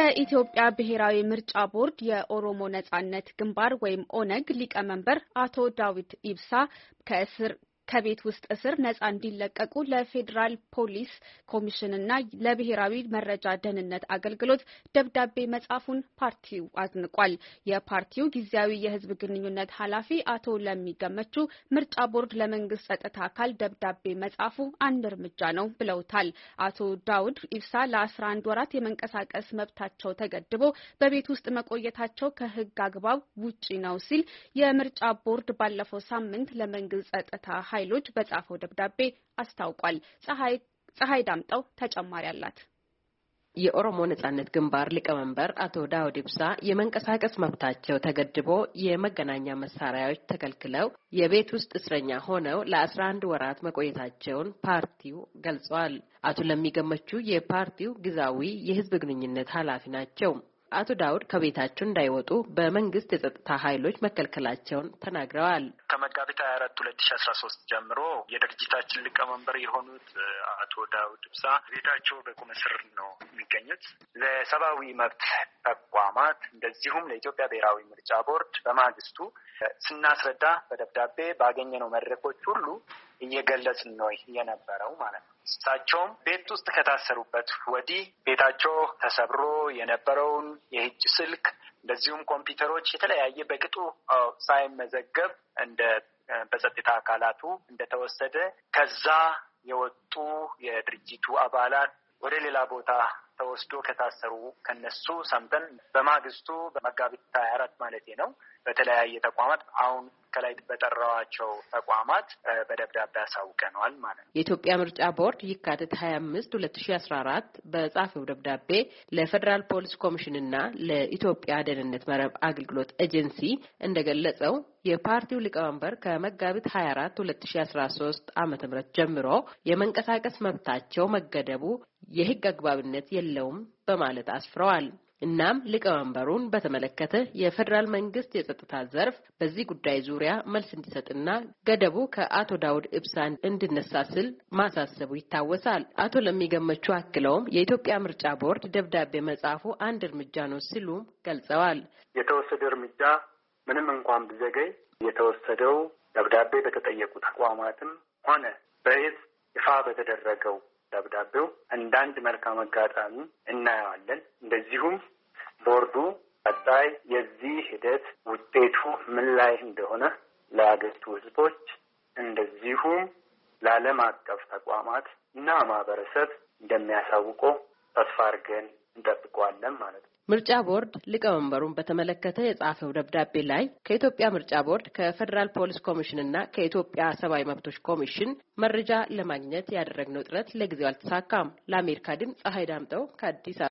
የኢትዮጵያ ብሔራዊ ምርጫ ቦርድ የኦሮሞ ነጻነት ግንባር ወይም ኦነግ ሊቀመንበር አቶ ዳውድ ኢብሳ ከቤት ውስጥ እስር ነጻ እንዲለቀቁ ለፌዴራል ፖሊስ ኮሚሽንና ለብሔራዊ መረጃ ደህንነት አገልግሎት ደብዳቤ መጻፉን ፓርቲው አዝንቋል። የፓርቲው ጊዜያዊ የህዝብ ግንኙነት ኃላፊ አቶ ለሚገመቹ ምርጫ ቦርድ ለመንግስት ጸጥታ አካል ደብዳቤ መጻፉ አንድ እርምጃ ነው ብለውታል። አቶ ዳውድ ኢብሳ ለ11 ወራት የመንቀሳቀስ መብታቸው ተገድቦ በቤት ውስጥ መቆየታቸው ከህግ አግባብ ውጪ ነው ሲል የምርጫ ቦርድ ባለፈው ሳምንት ለመንግስት ጸጥታ ኃይሎች በጻፈው ደብዳቤ አስታውቋል። ፀሐይ ዳምጠው ተጨማሪ አላት። የኦሮሞ ነጻነት ግንባር ሊቀመንበር አቶ ዳውድ ኢብሳ የመንቀሳቀስ መብታቸው ተገድቦ የመገናኛ መሳሪያዎች ተከልክለው የቤት ውስጥ እስረኛ ሆነው ለ11 ወራት መቆየታቸውን ፓርቲው ገልጿል። አቶ ለሚገመቹ የፓርቲው ጊዜያዊ የህዝብ ግንኙነት ኃላፊ ናቸው። አቶ ዳውድ ከቤታቸው እንዳይወጡ በመንግስት የጸጥታ ኃይሎች መከልከላቸውን ተናግረዋል። ከመጋቢት 24 2013 ጀምሮ የድርጅታችን ሊቀመንበር የሆኑት አቶ ዳውድ ኢብሳ ቤታቸው በቁም እስር ነው የሚገኙት። ለሰብአዊ መብት ተቋማት እንደዚሁም ለኢትዮጵያ ብሔራዊ ምርጫ ቦርድ በማግስቱ ስናስረዳ በደብዳቤ ባገኘነው መድረኮች ሁሉ እየገለጽን ነው የነበረው ማለት ነው። እሳቸውም ቤት ውስጥ ከታሰሩበት ወዲህ ቤታቸው ተሰብሮ የነበረውን የእጅ ስልክ እንደዚሁም ኮምፒውተሮች የተለያየ በቅጡ ሳይመዘገብ በጸጥታ አካላቱ እንደተወሰደ ከዛ የወጡ የድርጅቱ አባላት ወደ ሌላ ቦታ ተወስዶ ከታሰሩ ከነሱ ሰምተን በማግስቱ በመጋቢት 24 ማለት ነው በተለያየ ተቋማት አሁን ከላይ በጠራዋቸው ተቋማት በደብዳቤ አሳውቀናል ማለት ነው። የኢትዮጵያ ምርጫ ቦርድ የካቲት 25 2014 በጻፈው ደብዳቤ ለፌዴራል ፖሊስ ኮሚሽንና ለኢትዮጵያ ደህንነት መረብ አገልግሎት ኤጀንሲ እንደገለጸው የፓርቲው ሊቀመንበር ከመጋቢት 24 2013 ዓ.ም ጀምሮ የመንቀሳቀስ መብታቸው መገደቡ የህግ አግባብነት የለውም በማለት አስፍረዋል። እናም ሊቀመንበሩን በተመለከተ የፌዴራል መንግስት የጸጥታ ዘርፍ በዚህ ጉዳይ ዙሪያ መልስ እንዲሰጥና ገደቡ ከአቶ ዳውድ ኢብሳ እንዲነሳ ሲል ማሳሰቡ ይታወሳል። አቶ ለሚገመቹ አክለውም የኢትዮጵያ ምርጫ ቦርድ ደብዳቤ መጻፉ አንድ እርምጃ ነው ሲሉ ገልጸዋል። የተወሰደው እርምጃ ምንም እንኳን ቢዘገይ የተወሰደው ደብዳቤ በተጠየቁ ተቋማትም ሆነ በህዝብ ይፋ በተደረገው ደብዳቤው እንዳንድ መልካም አጋጣሚ እናየዋለን። እንደዚሁም ቦርዱ ቀጣይ የዚህ ሂደት ውጤቱ ምን ላይ እንደሆነ ለአገሪቱ ህዝቦች እንደዚሁም ለዓለም አቀፍ ተቋማት እና ማህበረሰብ እንደሚያሳውቀው ተስፋ አድርገን እንጠብቀዋለን ማለት ነው። ምርጫ ቦርድ ሊቀመንበሩን በተመለከተ የጻፈው ደብዳቤ ላይ ከኢትዮጵያ ምርጫ ቦርድ ከፌዴራል ፖሊስ ኮሚሽንና ከኢትዮጵያ ሰብአዊ መብቶች ኮሚሽን መረጃ ለማግኘት ያደረግነው ጥረት ለጊዜው አልተሳካም። ለአሜሪካ ድምፅ ፀሐይ ዳምጠው ከአዲስ